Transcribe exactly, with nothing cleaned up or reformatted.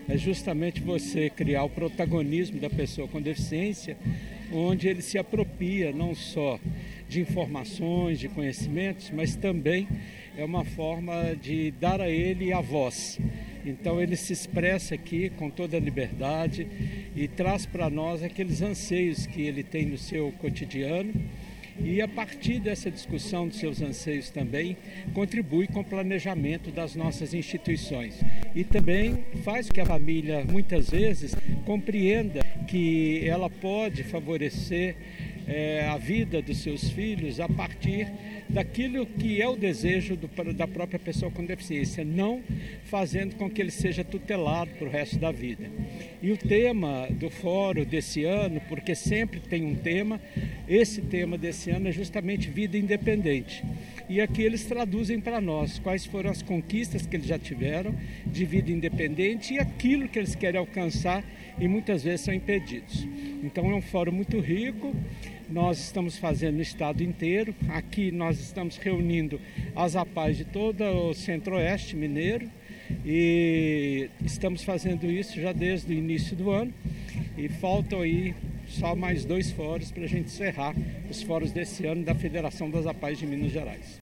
é justamente você criar o protagonismo da pessoa com deficiência, onde ele se apropria não só de informações, de conhecimentos, mas também é uma forma de dar a ele a voz. Então ele se expressa aqui com toda a liberdade e traz para nós aqueles anseios que ele tem no seu cotidiano. E a partir dessa discussão dos seus anseios também contribui com o planejamento das nossas instituições. E também faz que a família muitas vezes compreenda que ela pode favorecer é, a vida dos seus filhos a partir daquilo que é o desejo do, da própria pessoa com deficiência, não fazendo com que ele seja tutelado para o resto da vida. E o tema do fórum desse ano, porque sempre tem um tema, esse tema desse ano é justamente vida independente. E aqui eles traduzem para nós quais foram as conquistas que eles já tiveram de vida independente e aquilo que eles querem alcançar e muitas vezes são impedidos. Então é um fórum muito rico, nós estamos fazendo no estado inteiro, aqui nós estamos reunindo as A P As de todo o centro-oeste mineiro e estamos fazendo isso já desde o início do ano e faltam aí só mais dois fóruns para a gente encerrar os fóruns desse ano da Federação das A P As de Minas Gerais.